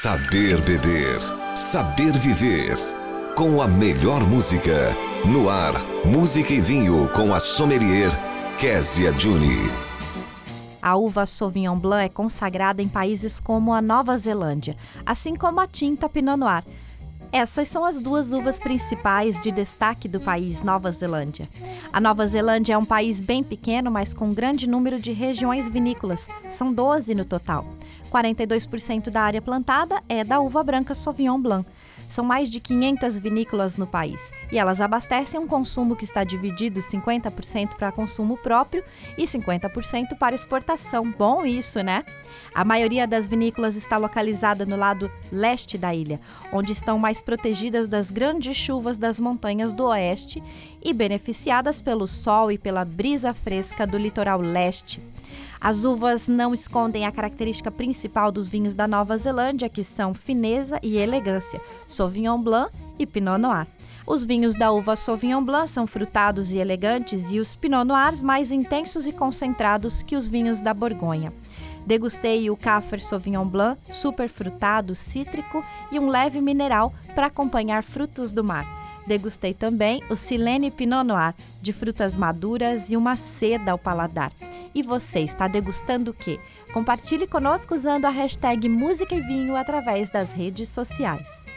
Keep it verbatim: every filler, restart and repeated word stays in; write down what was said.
Saber beber, saber viver. Com a melhor música. No ar, música e vinho com a sommelier Kézia Juni. A uva Sauvignon Blanc é consagrada em países como a Nova Zelândia, assim como a tinta Pinot Noir. Essas são as duas uvas principais de destaque do país Nova Zelândia. A Nova Zelândia é um país bem pequeno, mas com grande número de regiões vinícolas. São doze no total. quarenta e dois por cento da área plantada é da uva branca Sauvignon Blanc. São mais de quinhentas vinícolas no país e elas abastecem um consumo que está dividido cinquenta por cento para consumo próprio e cinquenta por cento para exportação. Bom isso, né? A maioria das vinícolas está localizada no lado leste da ilha, onde estão mais protegidas das grandes chuvas das montanhas do oeste e beneficiadas pelo sol e pela brisa fresca do litoral leste. As uvas não escondem a característica principal dos vinhos da Nova Zelândia, que são fineza e elegância, Sauvignon Blanc e Pinot Noir. Os vinhos da uva Sauvignon Blanc são frutados e elegantes e os Pinot Noirs mais intensos e concentrados que os vinhos da Borgonha. Degustei o Caffer Sauvignon Blanc, super frutado, cítrico e um leve mineral para acompanhar frutos do mar. Degustei também o Silene Pinot Noir, de frutas maduras e uma seda ao paladar. E você está degustando o quê? Compartilhe conosco usando a hashtag Música e Vinho através das redes sociais.